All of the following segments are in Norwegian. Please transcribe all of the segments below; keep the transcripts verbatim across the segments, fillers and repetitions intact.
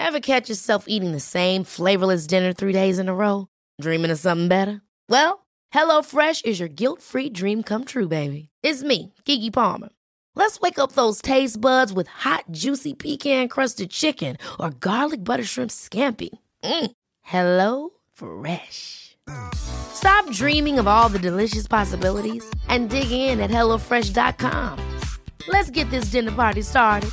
Ever catch yourself eating the same flavorless dinner three days in a row? Dreaming of something better? Well, HelloFresh is your guilt-free dream come true, baby. It's me, Keke Palmer. Let's wake up those taste buds with hot, juicy pecan-crusted chicken or garlic butter shrimp scampi. Mm. Hello Fresh. Stop dreaming of all the delicious possibilities and dig in at hello fresh dot com. Let's get this dinner party started.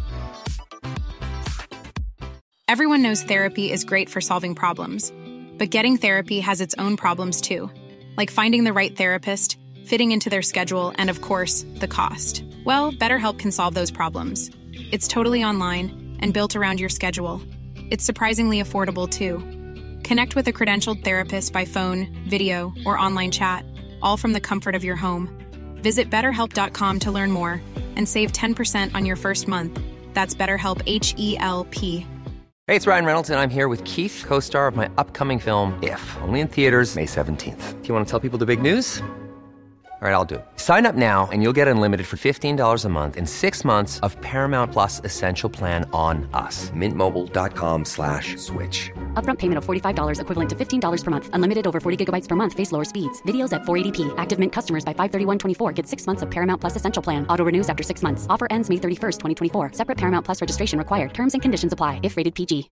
Everyone knows therapy is great for solving problems, but getting therapy has its own problems too, like finding the right therapist, fitting into their schedule, and of course, the cost. Well, BetterHelp can solve those problems. It's totally online and built around your schedule. It's surprisingly affordable too. Connect with a credentialed therapist by phone, video, or online chat, all from the comfort of your home. Visit better help dot com to learn more and save ten percent on your first month. That's BetterHelp, H E L P. Hey, it's Ryan Reynolds, and I'm here with Keith, co-star of my upcoming film, If, only in theaters May seventeenth. Do you want to tell people the big news? All right, I'll do it. Sign up now and you'll get unlimited for fifteen dollars a month and six months of Paramount Plus Essential Plan on us. Mint Mobile dot com slash switch. Upfront payment of forty-five dollars equivalent to fifteen dollars per month. Unlimited over forty gigabytes per month. Face lower speeds. Videos at four eighty p. Active Mint customers by five thirty-one twenty-four get six months of Paramount Plus Essential Plan. Auto renews after six months. Offer ends May thirty-first, twenty twenty-four. Separate Paramount Plus registration required. Terms and conditions apply if rated P G.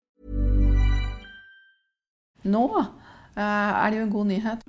Nå uh, er det jo en god nyhet.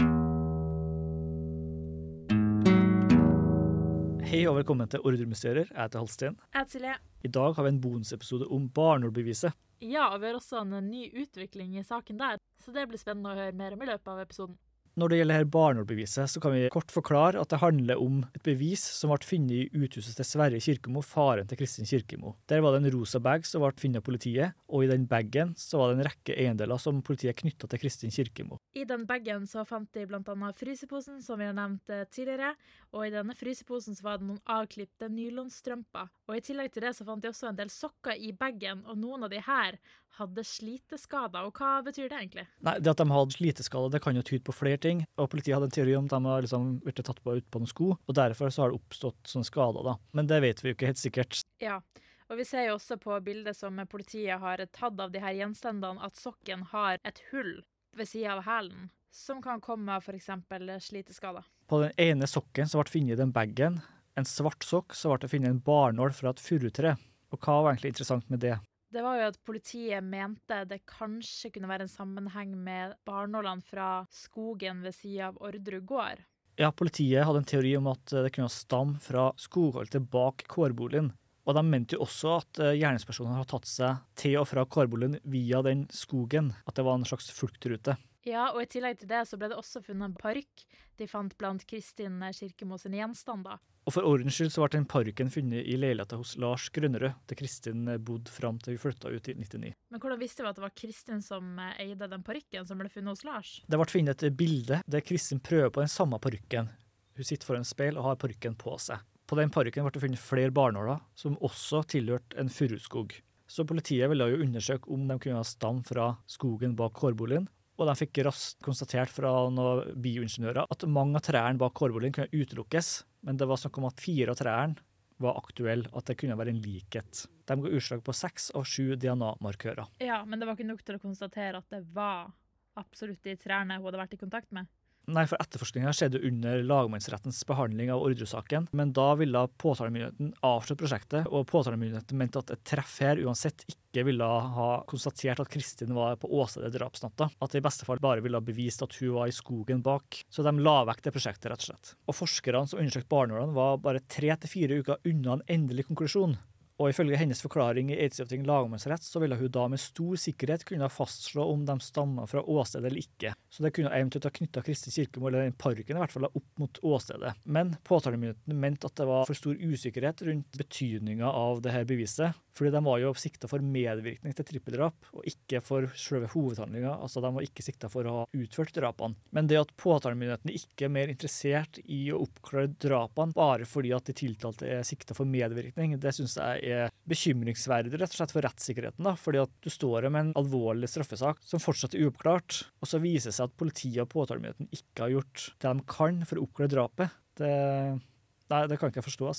Hei og velkommen til Ordremysterier. Jeg heter Halsten. Jeg heter Silje. I dag har vi en bonusepisode om barneordbeviset. Ja, og vi har også en ny utvikling i saken der, så det blir spennende å høre mer om i løpet av episoden. Når det gjelder her barneordbeviset, så kan vi kort forklare at det handler om et bevis som ble funnet i uthuset til Sverre Kirkemo, faren til Kristin Kirkemo. Der var det en rosa bag som ble funnet av politiet, og i den bagen så var det en rekke eiendeler som politiet knyttet til Kristin Kirkemo. I den bagen så fant de blant annet fryseposen, som vi har nevnt tidligere, og i denne fryseposen så var det noen avklippte nylonstrømper. Og i tillegg til det så fant de også en del sokker i bagen, og noen av de her hadde sliteskader. Og hva betyr det egentlig? Nei, det at de hadde sliteskader, det kan jo tyde på flere ting. Og politiet hadde en teori om at de har liksom vært tatt på ut på noen sko, og derfor så har det oppstått sånne skader da. Men det vet vi jo ikke helt sikkert. Ja, og vi ser jo også på bildet som politiet har tatt av de her gjenstandene at sokken har et hull ved siden av hælen, som kan komme av for eksempel sliteskader. På den ene sokken som ble funnet i den bagen, en svart sokk, så ble det funnet en barnål fra et furutre. Og hva var egentlig interessant med det? Det var jo at politiet mente det kanskje kunne være en sammenheng med barnålene fra skogen ved siden av Orderud gård. Ja, politiet hadde en teori om at det kunne stamme fra skogholtet bak kårboligen. Og de mente jo også at gjerningspersonen har tatt seg til og fra kårboligen via den skogen, at det var en slags fluktrute. Ja, og i tillegg til det så ble det også funnet en parykk de fant blant Kristin Kirkemo sine gjenstander. Og for ordens skyld så ble den parykken funnet i leiligheten hos Lars Grønnerød, der Kristin bodde frem til vi flyttet ut i nittini. Men hvordan visste vi at det var Kristin som eide den parykken som ble funnet hos Lars? Det ble funnet et bilde der Kristin prøver på den samme parykken. Hun sitter foran en speil og har parykken på seg. På den parykken ble det funnet flere barnåler, som også tilhørte en furuskog. Så politiet ville jo undersøke om de kunne ha stam fra skogen bak kårboligen, og de fikk raskt konstatert fra noen bioingeniører at mange av trærne bak kårboligen kunne utelukkes, men det var snakk om at fire av trærne var aktuelle, at det kunne være en likhet. De ga utslag på seks av sju D N A-markører. Ja, men det var ikke nok til å konstatere at det var absolutt de trærne hun hadde vært i kontakt med. Nei, for etterforskningen skjedde under lagmannsrettens behandling av Orderud-saken, men da ville påtalemyndigheten avslutte prosjektet, og påtalemyndigheten mente at et treff her uansett ikke ville ha konstatert at Kristin var på åstedet drapsnatta, at det i beste fall bare ville ha bevist at hun var i skogen bak, så de la vekk det prosjektet rett og slett. Og forskerne som undersøkte barnålene var bare tre til fire uker unna en endelig konklusjon. Og ifølge hennes forklaring i Eidsivating lagmannsrett så ville hun da med stor sikkerhet kunne fastslå om de stammer fra åstedet eller ikke. Så det kunne eventuelt ha knyttet Kristin Kirkemo eller den parykken i hvert fall opp mot åstedet. Men påtalemyndigheten mente at det var for stor usikkerhet rundt betydningen av det her beviset, fordi de var jo siktet for medvirkning til trippeldrap, og ikke for selve hovedhandlingen, altså de var ikke siktet for å ha utført drapene. Men det at påtalemyndigheten ikke er mer interessert i å oppklare drapene, bare fordi at de tiltalte er siktet for medvirkning, det synes jeg er bekymringsverdig rett og slett for rettssikkerheten, da, fordi at du står med en alvorlig straffesak som fortsatt er uoppklart, og så viser det seg at politiet og påtalemyndigheten ikke har gjort det de kan for å oppklare drapet. Det, nei, det kan ikke jeg forstå, altså.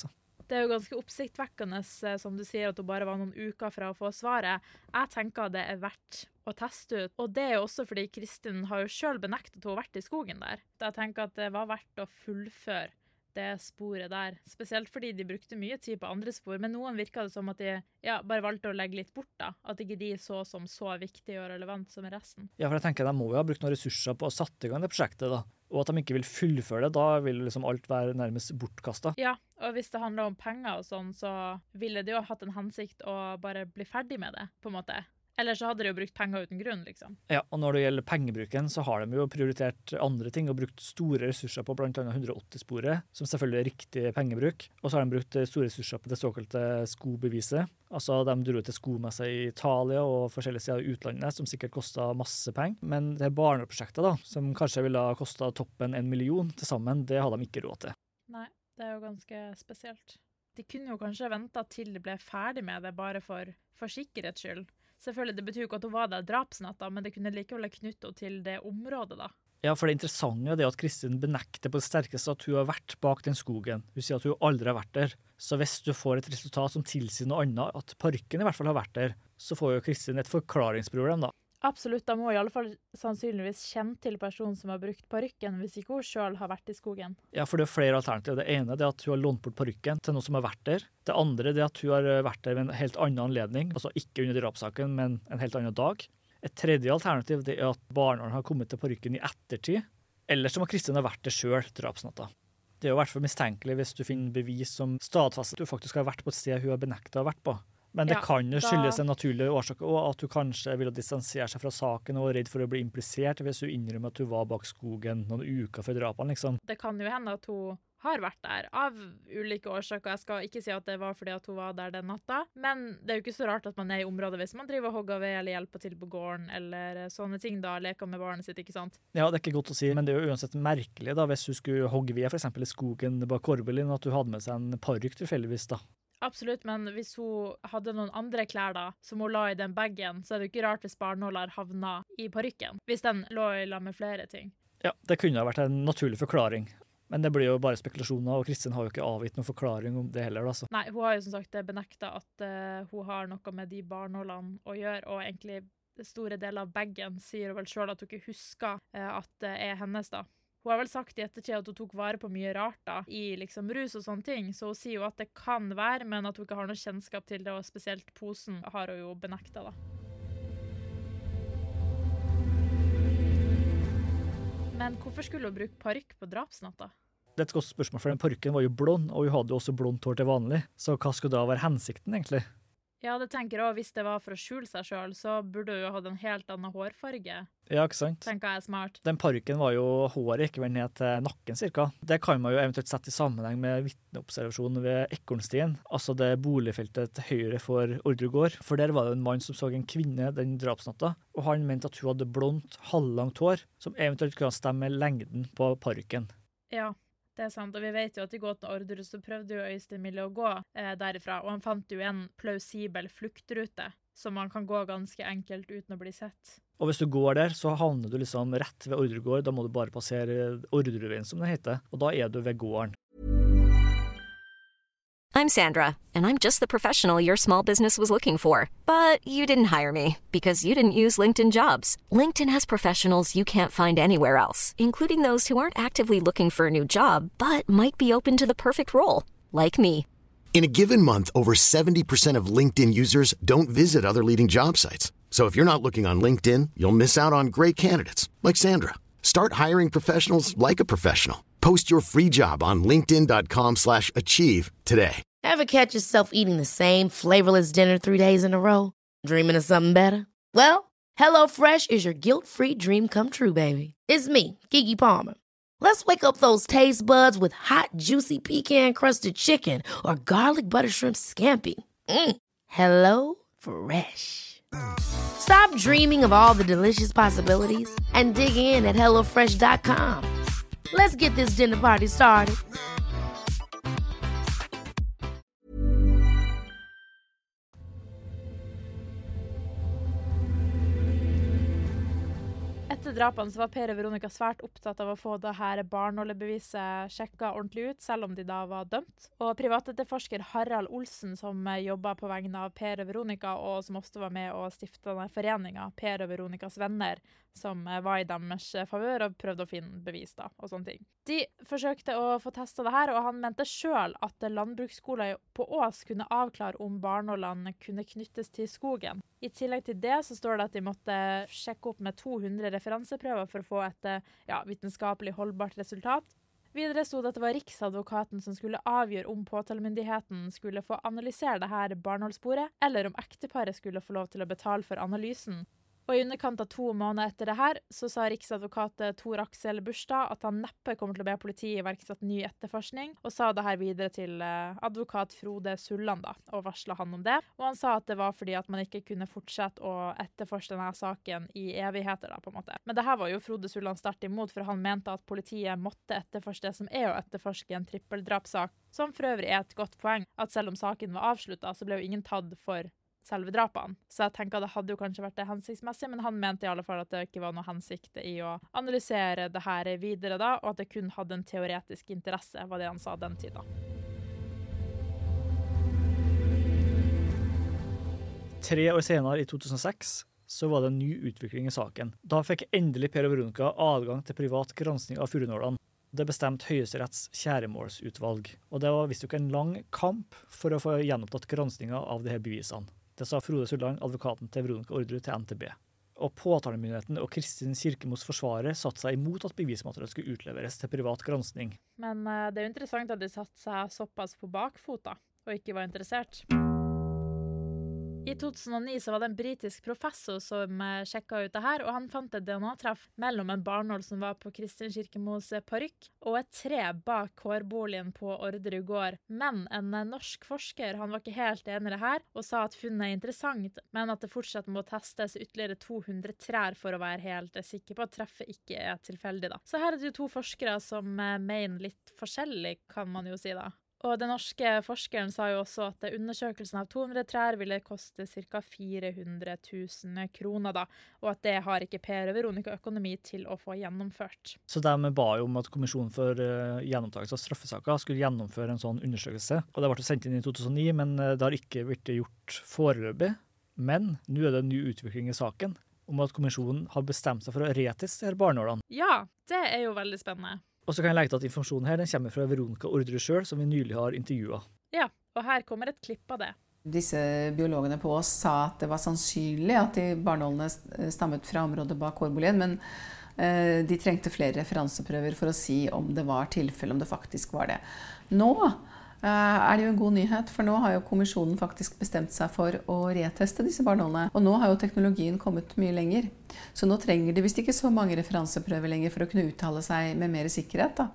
Det er jo ganske oppsiktvekkende, som du sier, at hun bare var noen uker fra å få svaret. Jeg tenker det er verdt å teste ut. Og det er jo også fordi Kristin har jo selv benektet at hun har vært i skogen der. Jeg tenker at det var verdt å fullføre det sporet der. Spesielt fordi de brukte mye tid på andre spor, men noen virket det som at de ja, bare valgte å legge litt bort da. At ikke de så som så viktig og relevant som resten. Ja, for jeg tenker de må jo ha brukt noen ressurser på å satte i gang det prosjektet da. Og at de ikke vil fullføre det, da vil liksom alt være nærmest bortkastet. Ja, og hvis det handler om penger og sånn, så ville de jo hatt en hensikt å bare bli ferdig med det, på en måte. Eller så hadde de jo brukt penger uten grunn, liksom. Ja, og når det gjelder pengebruken, så har de jo prioritert andre ting og brukt store ressurser på blant annet hundre åtti-sporet, som selvfølgelig er riktig pengebruk. Og så har de brukt store ressurser på det såkalte skobeviset. Altså, de dro til skomesser i Italia og forskjellige steder i utlandet, som sikkert kostet masse penger. Men det barneprosjektet da, som kanskje ville ha kostet toppen en million til sammen, det hadde de ikke råd til. Nei, det er jo ganske spesielt. De kunne jo kanskje ventet til de ble ferdig med det, bare for, for sikkerhets skyld. Selvfølgelig, det betyr jo ikke at hun var der drapsnatta, men det kunne likevel knytte henne til det området da. Ja, for det interessante er at Kristin benekter på det sterkeste at hun har vært bak den skogen. Hun sier at hun aldri har vært der. Så hvis du får et resultat som tilsier noe annet, at parken i hvert fall har vært der, så får jo Kristin et forklaringsproblem da. Absolutt, da må i alle fall sannsynligvis kjenne til personen som har brukt parykken, hvis ikke hun selv har vært i skogen. Ja, for det er flere alternativer. Det ene er at hun har lånt bort parykken til noen som har vært der. Det andre er at hun har vært der ved en helt annen anledning, altså ikke under drapssaken, men en helt annen dag. Et tredje alternativ det er at barneren har kommet til parykken i ettertid, eller som at Kristin har vært der selv drapsnatta. Det er jo i hvert fall mistenkelig hvis du finner bevis som stadfester at hun faktisk har vært på et sted hun har benektet å ha vært på. Men det ja, kan jo skyldes da... en naturlig årsak, og at du kanskje vil distansere seg fra saken og er redd for å bli implisert hvis du innrømmer at du var bak skogen noen uker før drapene, liksom. Det kan jo hende at hun har vært der av ulike årsaker. Jeg skal ikke si at det var fordi at hun var der den natta, men det er jo ikke så rart at man er i området hvis man driver og hogger ved eller hjelper til på gården eller sånne ting da, leker med barnet sitt, ikke sant? Ja, det er ikke godt å si, men det er jo uansett merkelig da, hvis du skulle hogge ved for eksempel i skogen bak Korbelin, at du hadde med seg en parykk tilfeldigvis da. Absolutt, men hvis hun hadde noen andre klær da, som hun la i den baggen, så er det jo ikke rart hvis barnåler havna i parykken, hvis den lå i lag med flere ting. Ja, det kunne ha vært en naturlig forklaring. Men det blir jo bare spekulasjoner, og Kristin har jo ikke avgitt noen forklaring om det heller. Altså. Nei, hun har jo som sagt benektet at uh, hun har noe med de barnålene å gjøre, og egentlig store deler av baggen sier hun vel selv at hun ikke husker uh, at det er hennes da. Hun har vel sagt i ettertid at hun tok vare på mye rart da, i liksom rus og sånne ting, så hun sier jo at det kan være, men at hun ikke har noe kjennskap til det, og spesielt posen har hun jo benektet da. Men hvorfor skulle hun bruke parykk på drapsnatta? Det er et godt spørsmål, for den parykken var jo blond, og hun hadde jo også blondt hår til vanlig, så hva skulle da være hensikten egentlig? Ja, det tenker jeg, hvis det var for å skjule seg selv, så burde hun jo ha en helt annen hårfarge. Ja, ikke sant? Tenker jeg er smart. Den parykken var jo håret ikke vel ned til nakken cirka. Det kan man jo eventuelt sette i sammenheng med vitneobservasjonen ved Ekornstien, altså det boligfeltet til høyre for Ordregård. For der var det en mann som så en kvinne den drapsnatta, og han mente at hun hadde blondt, halvlangt hår, som eventuelt kunne stemme med lengden på parykken. Ja. Det er sant, og vi vet jo at i gåten Orderud så prøvde jo Øystein Mille å gå eh, derifra, og han fant jo en plausibel fluktrute, som man kan gå ganske enkelt uten å bli sett. Og hvis du går der, så havner du liksom rett ved Ordregård, da må du bare passere Orderudveien som det heter, og da er du ved gården. I'm Sandra, and I'm just the professional your small business was looking for. But you didn't hire me because you didn't use LinkedIn Jobs. LinkedIn has professionals you can't find anywhere else, including those who aren't actively looking for a new job, but might be open to the perfect role, like me. In a given month, over seventy percent of LinkedIn users don't visit other leading job sites. So if you're not looking on LinkedIn, you'll miss out on great candidates, like Sandra. Start hiring professionals like a professional. Post your free job on linkedin.com slash achieve today. Ever catch yourself eating the same flavorless dinner three days in a row? Dreaming of something better? Well, HelloFresh is your guilt-free dream come true, baby. It's me, Keke Palmer. Let's wake up those taste buds with hot, juicy pecan-crusted chicken or garlic butter shrimp scampi. Mm. Hello Fresh. Stop dreaming of all the delicious possibilities and dig in at hello fresh dot com. Let's get this dinner party started. Etter drapene så var Per og Veronica svært opptatt av å få det her barnålebeviset sjekket ordentlig ut, selv om de da var dømt. Og privatetterforsker Harald Olsen, som jobbet på vegne av Per og Veronica, og som ofte var med å stifte denne foreningen, Per og Veronicas venner, som var i deres favør og prøvde å finne bevis da, og sånne ting. De forsøkte å få testet det her, og han mente selv at landbruksskolen på Ås kunne avklare om barnålene kunne knyttes til skogen. I tillegg til det så står det at de måtte sjekke opp med to hundre referanseprøver for å få et ja, vitenskapelig holdbart resultat. Videre stod det at det var Riksadvokaten som skulle avgjøre om påtalemyndigheten skulle få analysere det her barnålsporet, eller om ekteparet skulle få lov til å betale for analysen. Og i underkant av to måneder etter det her, så sa riksadvokat Tor Aksel Burstad at han neppe kommer til å be politiet iverksette ny etterforskning, og sa det her videre til advokat Frode Sulland da, og varslet han om det. Og han sa at det var fordi at man ikke kunne fortsette å etterforske denne saken i evigheter da, på en måte. Men det her var jo Frode Sulland sterkt imot, for han mente at politiet måtte etterforske det som er å etterforske en trippeldrapssak, som for øvrig er et godt poeng, at selv om saken var avsluttet, så ble jo ingen tatt for selve drapene. Så jeg tenker at det hadde jo kanskje vært det hensiktsmessig, men han mente i alle fall at det ikke var noe hensikt i å analysere det her videre da, og at det kun hadde en teoretisk interesse, var det han sa den tiden. Tre år senere, i to tusen og seks, så var det en ny utvikling i saken. Da fikk endelig Per og Veronica adgang til privat gransking av furunålene. Det bestemte Høyesteretts kjæremålsutvalg, og det var visst jo ikke en lang kamp for å få gjenopptatt granskinga av de her bevisene. Det sa Frode Sulland, advokaten til Veronica Orderud, til N T B. Og påtalemyndigheten og Kristin Kirkemos forsvarer satte seg imot at bevismaterialet skulle utleveres til privat gransking. Men uh, det er jo interessant at de satte seg såpass på bakfota, og ikke var interessert. I to tusen og ni så var det en britisk professor som uh, sjekket ut det her, og han fant et D N A-treff mellom en barnål som var på Kristin Kirkemos parykk, og et tre bak kårboligen på Orderud gård. Men en uh, norsk forsker, han var ikke helt enig i det her, og sa at funnet er interessant, men at det fortsatt må testes ytterligere to hundre trær for å være helt uh, sikker på at treffet ikke er tilfeldig da. Så her er det jo to forskere som uh, mener litt forskjellig, kan man jo si da. Og den norske forskeren sa jo også at undersøkelsen av to hundre trær ville koste ca. fire hundre tusen kroner da, og at det har ikke Per og Veronica økonomi til å få gjennomført. Så de ba jo om at Kommisjonen for uh, gjennomtakelse av straffesaker skulle gjennomføre en sånn undersøkelse. Og det ble sendt inn i to tusen og ni, men uh, det har ikke blitt gjort foreløpig. Men nå er det en ny utvikling i saken om at kommisjonen har bestemt seg for å reteste her barnålene. Ja, det er jo veldig spennende. Og så kan jeg legge til at informasjonen her den kommer fra Veronica Orderud selv, som vi nylig har intervjuet. Ja, og her kommer et klipp av det. Disse biologene på oss sa at det var sannsynlig at de barnålene stammet fra området bak kårboligen, men eh, de trengte flere referanseprøver for å si om det var tilfelle, om det faktisk var det. Nå eh, er det jo en god nyhet, for nå har jo kommisjonen faktisk bestemt seg for å reteste disse barnålene. Og nå har jo teknologien kommet mye lenger. Så nå trenger de visst ikke så mange referanseprøver lenger for å kunne uttale seg med mer sikkerhet da.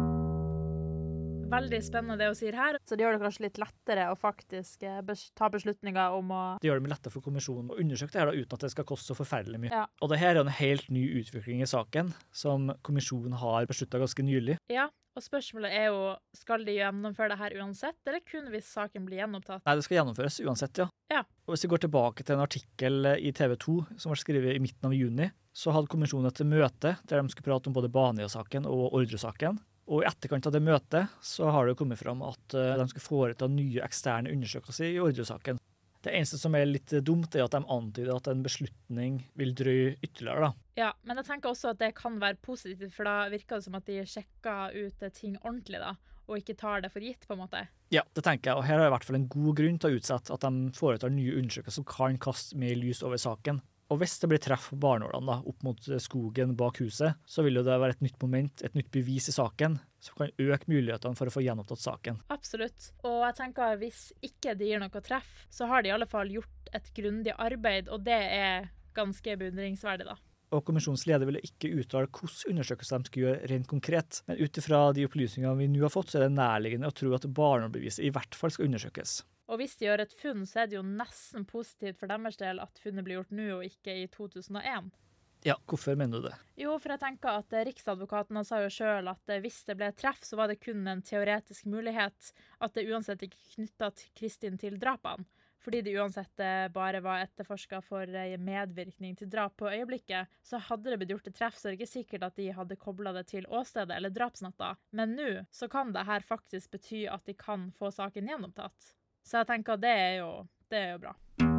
Veldig spennende det hun sier her, så det gjør det kanskje litt lettere å faktisk ta beslutninger om å... Det gjør det lettere for kommisjonen å undersøke det her da, uten at det skal koste så forferdelig mye. Ja. Og det her er en helt ny utvikling i saken, som kommisjonen har besluttet ganske nylig. Ja, og spørsmålet er jo, skal de gjennomføre det her uansett, eller kun hvis saken blir gjenopptatt? Nei, det skal gjennomføres uansett, ja. Ja. Og hvis vi går tilbake til en artikkel i T V to, som var skrevet i midten av juni, så hadde kommisjonen et møte der de skulle prate om både Baneheia-saken og Orderud-saken. Og i etterkant av det møtet så har det kommet fram at de skulle foreta nye eksterne undersøkelser i Orderud-saken. Det eneste som er litt dumt er at de antyder at en beslutning vil drøye ytterligere da. Ja, men jeg tenker også at det kan være positivt, for da virker det som at de sjekker ut ting ordentlig da, og ikke tar det for gitt på en måte. Ja, det tenker jeg, og her er i hvert fall en god grunn til å utsette at de foretar nye undersøkelser som kan kaste mer lys over saken. Og hvis det blir treff på barnålene da, opp mot skogen bak huset, så vil jo det være et nytt moment, et nytt bevis i saken, som kan øke mulighetene for å få gjenopptatt saken. Absolutt. Og jeg tenker at hvis ikke de gir noe treff, så har de i alle fall gjort et grundig arbeid, og det er ganske beundringsverdig da. Og kommisjonens leder ville ikke uttale hvordan undersøkelser de skulle gjøre rent konkret, men utifra de opplysningene vi nå har fått, så er det nærliggende å tro at barnålbeviset i hvert fall skal undersøkes. Og hvis de gjør et funn, så er det jo nesten positivt for deres del at funnet blir gjort nå og ikke i to tusen og en. Ja, hvorfor mener du det? Jo, for jeg tenker at Riksadvokaten sa jo selv at hvis det ble treff, så var det kun en teoretisk mulighet at det uansett ikke knyttet Kristin til drapene. fordi det uansett bare var etterforsket for medvirkning til drap på øyeblikket, så hadde det blitt gjort et treff, så det er ikke sikkert at de hadde koblet det til åstedet eller drapsnatta. Men nå så kan det her faktisk bety at de kan få saken gjennomtatt. Så jeg tenker at det er jo, det er jo bra.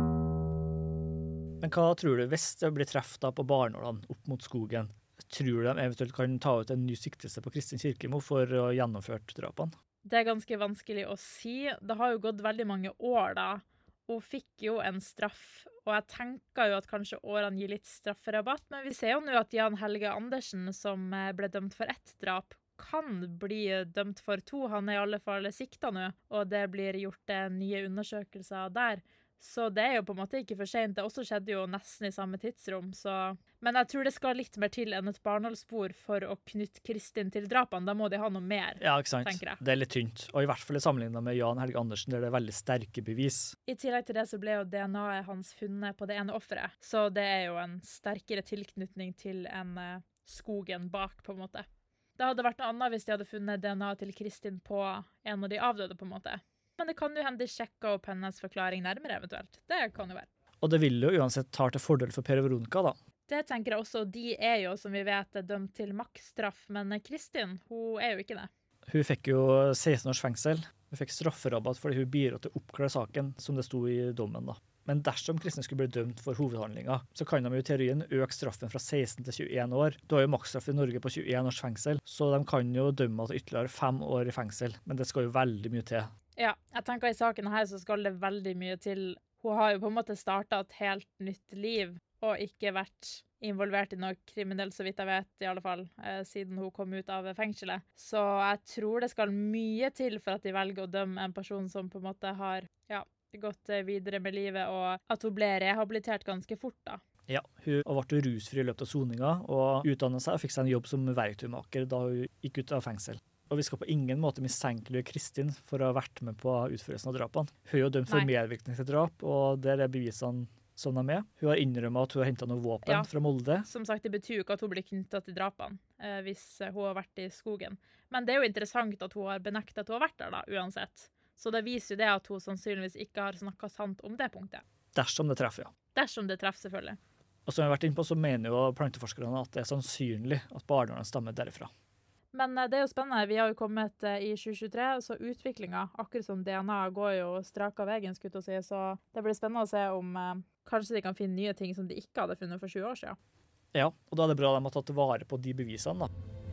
Men hva tror du hvis det blir treff da på barnålene opp mot skogen? Tror du de eventuelt kan ta ut en ny siktelse på Kristin Kirkemo for å gjennomføre drapene? Det er ganske vanskelig å si. Det har jo gått veldig mange år da. Hun fikk jo en straff, og jeg tenker jo at kanskje årene gir litt strafferabatt, men vi ser jo nå at Jan Helge Andersen, som ble dømt for ett drap, kan bli dømt for to. Han er i alle fall siktet nå, og det blir gjort nye undersøkelser der. Så det er jo på en måte ikke for sent. Det også skjedde jo nesten i samme tidsrom, så... Men jeg tror det skal litt mer til enn et barnålspor for å knytte Kristin til drapene. Da må de ha noe mer, ja, ikke sant. Tenker jeg. Det er litt tynt, og i hvert fall i sammenlignet med Jan Helge Andersen, der det er veldig sterke bevis. I tillegg til det så ble jo D N A-et hans funnet på det ene offeret, så det er jo en sterkere tilknytning til en uh, skogen bak, på en måte. Det hadde vært noe annet hvis de hadde funnet D N A til Kristin på en av de avdøde, på en måte. Men det kan jo hende de sjekker opp hennes forklaring nærmere eventuelt. Det kan jo være. Og det vil jo uansett ta til fordel for Per Veronica da. Det tenker jeg også. De er jo, som vi vet, dømt til maksstraff, men Kristin, hun er jo ikke det. Hun fikk jo seksten års fengsel. Hun fikk strafferabatt fordi hun bidro til å oppklare saken, som det sto i dommen da. Men dersom Kristin skulle bli dømt for hovedhandlinger, så kan de jo i teorien øke straffen fra seksten til tjueen år. Da er jo maksstraff i Norge på tjueen års fengsel, så de kan jo dømme til ytterligere fem år i fengsel, men det skal jo veldig mye til. Ja, jeg tenker i saken her så skal det veldig mye til. Hun har jo på en måte startet et helt nytt liv, og ikke vært involvert i noe kriminelt, så vidt jeg vet, i alle fall, eh, siden hun kom ut av fengselet. Så jeg tror det skal mye til for at de velger å dømme en person som på en måte har ja, gått videre med livet, og at hun ble rehabilitert ganske fort da. Ja, hun ble rusfri i løpet av soninga, og utdannet seg og fikk seg en jobb som verktøymaker da hun gikk ut av fengsel. Og vi skal på ingen måte mistenkelige Kristin for å ha vært med på utførelsen av drapene. Hun er jo dømt for Nei. medvirkning til drap, og der er bevisene som de er med. Hun har innrømmet at hun har hentet noe våpen Ja. fra Molde. Som sagt, det betyr jo ikke at hun blir knyttet til drapene, eh, hvis hun har vært i skogen. Men det er jo interessant at hun har benektet at hun har vært der da, uansett. Så det viser jo det at hun sannsynligvis ikke har snakket sant om det punktet. Dersom det treffer, ja. Dersom det treffer, selvfølgelig. Og som vi har vært inne på, så mener jo planteforskerne at det er sannsynlig at barnålene stammer derifra. Men eh, det er jo spennende. Vi har jo kommet eh, i tjue tjuetre, så utviklingen, akkurat som D N A, går jo strak av veien, skulle jeg si. Så det blir spennende å se om eh, kanskje de kan finne nye ting som de ikke hadde funnet for tjue år siden. Ja, og da er det bra at de har tatt vare på de bevisene da.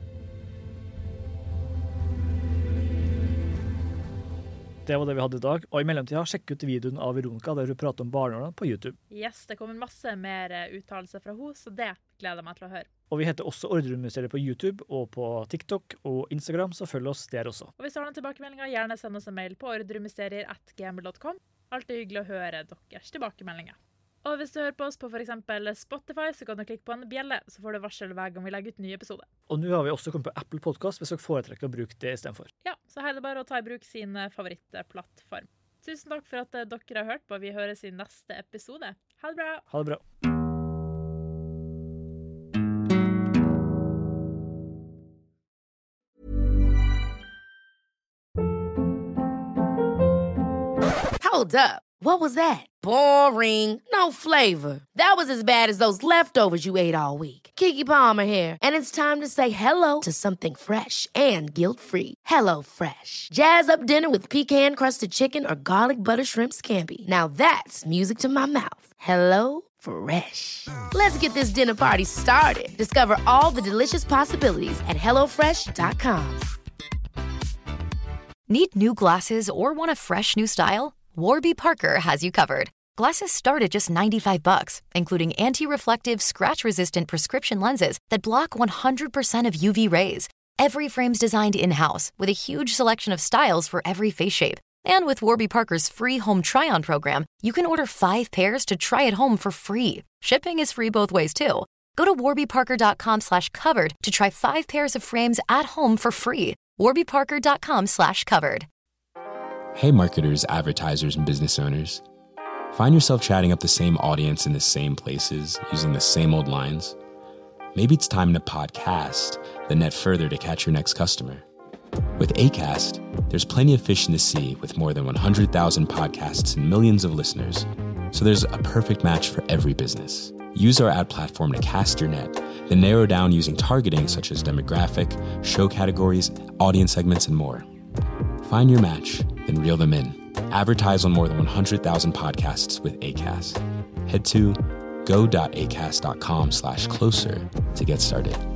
Det var det vi hadde i dag, og i mellomtida sjekk ut videoen av Veronica der hun prater om barnålene på YouTube. Yes, det kommer masse mer eh, uttalelser fra henne, så det gleder jeg meg til å høre. Og vi heter også Ordremuseet på YouTube og på TikTok og Instagram, så følg oss der også. Og hvis du har noen tilbakemeldinger, gjerne send oss en mail på ordremysterier at gmail dot com. Alltid hyggelig å høre deres tilbakemeldinger. Og hvis du hører på oss på for eksempel Spotify, så kan du klikke på en bjelle, så får du varsel hver gang vi legger ut nye episoder. Og nå har vi også kommet på Apple Podcast, hvis dere foretrekker å bruke det i stedet for. Ja, så her er det bare å ta i bruk sin favorittplattform. Tusen takk for at dere har hørt på. Vi høres i neste episode. Ha det bra! Ha det bra! Hold up. What was that? Boring. No flavor. That was as bad as those leftovers you ate all week. Keke Palmer here, and it's time to say hello to something fresh and guilt-free. Hello Fresh. Jazz up dinner with pecan-crusted chicken or garlic butter shrimp scampi. Now that's music to my mouth. Hello Fresh. Let's get this dinner party started. Discover all the delicious possibilities at hello fresh dot com. Need new glasses or want a fresh new style? Warby Parker has you covered. Glasses start at just ninety-five bucks, including anti-reflective, scratch-resistant prescription lenses that block one hundred percent of U V rays. Every frame's designed in-house with a huge selection of styles for every face shape. And with Warby Parker's free home try-on program, you can order five pairs to try at home for free. Shipping is free both ways, too. Go to warby parker dot com slash covered to try five pairs of frames at home for free. warby parker dot com slash covered. Hey marketers, advertisers, and business owners. Find yourself chatting up the same audience in the same places, using the same old lines? Maybe it's time to podcast, then net further to catch your next customer. With Acast, there's plenty of fish in the sea with more than one hundred thousand podcasts and millions of listeners. So there's a perfect match for every business. Use our ad platform to cast your net, then narrow down using targeting such as demographic, show categories, audience segments, and more. Find your match, then reel them in. Advertise on more than one hundred thousand podcasts with Acast. Head to go.acast.com slash closer to get started.